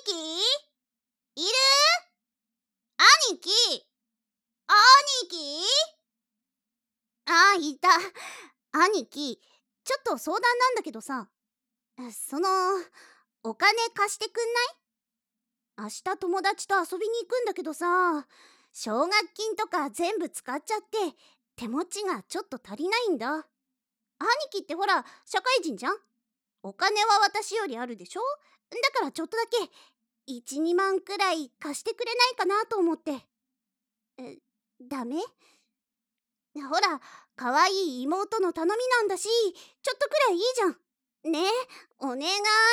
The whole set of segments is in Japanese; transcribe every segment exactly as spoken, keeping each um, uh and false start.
貴いる？兄貴兄貴ああ、いた。兄貴、ちょっと相談なんだけどさ、その、お金貸してくんない？明日友達と遊びに行くんだけどさ、奨学金とか全部使っちゃって手持ちがちょっと足りないんだ。兄貴ってほら社会人じゃん。お金は私よりあるでしょ。だからちょっとだけいち、にまんくらい貸してくれないかなと思って。え、ダメ？ほら、可愛い妹の頼みなんだし、ちょっとくらいいいじゃん。ねえ、お願い。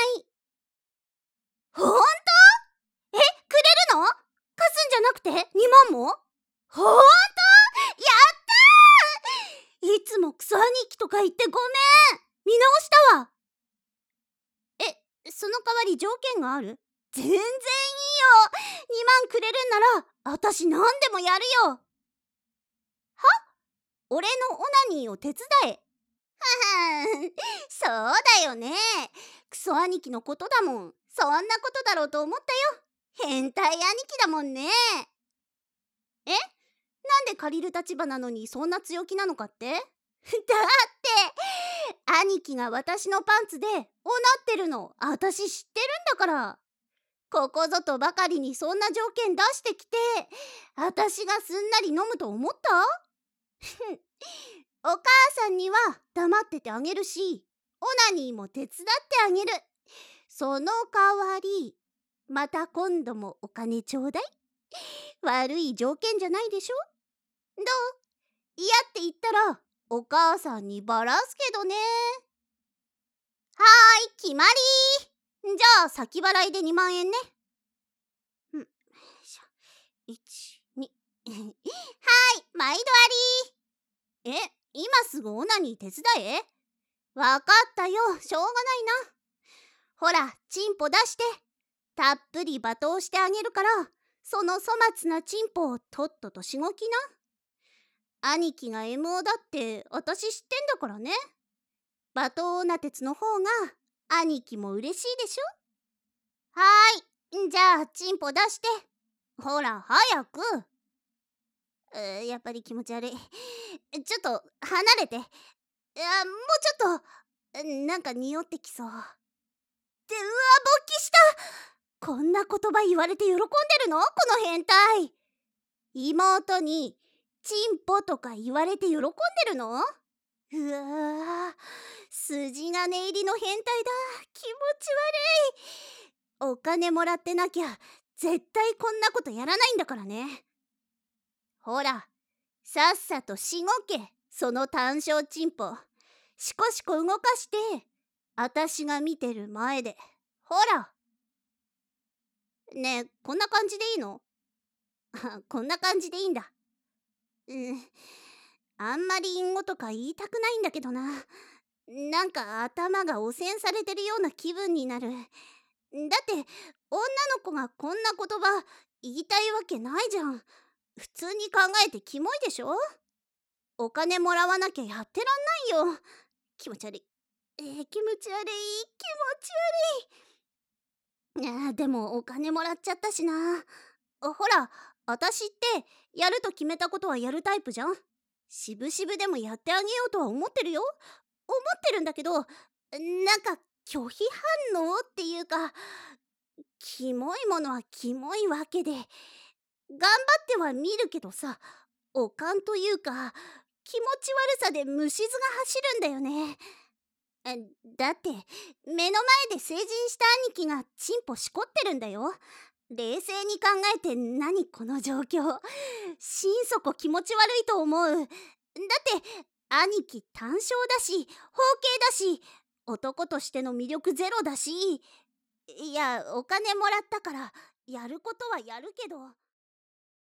ほんと？え、くれるの？貸すんじゃなくてにまんも？ほんと？やったー！いつもクソ兄貴とか言ってごめん。見直したわ。え、その代わり条件がある？全然いいよ。にまんくれるんならあたし何でもやるよ。は？俺のオナニーを手伝え。ははん、そうだよね。クソ兄貴のことだもん。そんなことだろうと思ったよ。変態兄貴だもんね。え？なんで借りる立場なのにそんな強気なのかって？だって兄貴が私のパンツでおなってるのあたし知ってるんだから。ここぞとばかりにそんな条件出してきてあたしがすんなり飲むと思った？お母さんには黙っててあげるし、オナニーも手伝ってあげる。その代わりまた今度もお金ちょうだい。悪い条件じゃないでしょ。どう？嫌って言ったらお母さんにばらすけどね。はーい、決まり。じゃあ先払いでにまんえんね。うん、いち、にはーい、毎度あり。え、今すぐオナニー手伝え？わかったよ、しょうがないな。ほら、チンポ出して。たっぷり罵倒してあげるから、その粗末なチンポをとっととしごきな。兄貴が エムオー だってあたし知ってんだからね。罵倒女鉄の方が兄貴も嬉しいでしょ。はーい、じゃあチンポ出して。ほら早く。うやっぱり気持ち悪い。ちょっと離れて。いやもうちょっとなんか匂ってきそう。ってうわ勃起した。こんな言葉言われて喜んでるの？この変態。妹にチンポとか言われて喜んでるの？うわー、筋金入りの変態だ。気持ち悪い。お金もらってなきゃ絶対こんなことやらないんだからね。ほら、さっさとしごけ。その単焦チンポしこしこ動かして、あたしが見てる前で。ほらねえ、こんな感じでいいの？こんな感じでいいんだ。うん、あんまり隠語とか言いたくないんだけどな。なんか頭が汚染されてるような気分になる。だって女の子がこんな言葉言いたいわけないじゃん。普通に考えてキモいでしょ。お金もらわなきゃやってらんないよ。気持ち悪い。えー、気持ち悪い気持ち悪い。あでもお金もらっちゃったしな。ほら、あたしってやると決めたことはやるタイプじゃん。しぶしぶでもやってあげようとは思ってるよ。思ってるんだけど、なんか拒否反応っていうか、キモいものはキモいわけで、頑張っては見るけどさ、おかんというか気持ち悪さで虫唾が走るんだよね。だって目の前で成人した兄貴がチンポしこってるんだよ。冷静に考えて何この状況。心底気持ち悪いと思う。だって兄貴単焦だし包茎だし男としての魅力ゼロだし、いやお金もらったからやることはやるけど。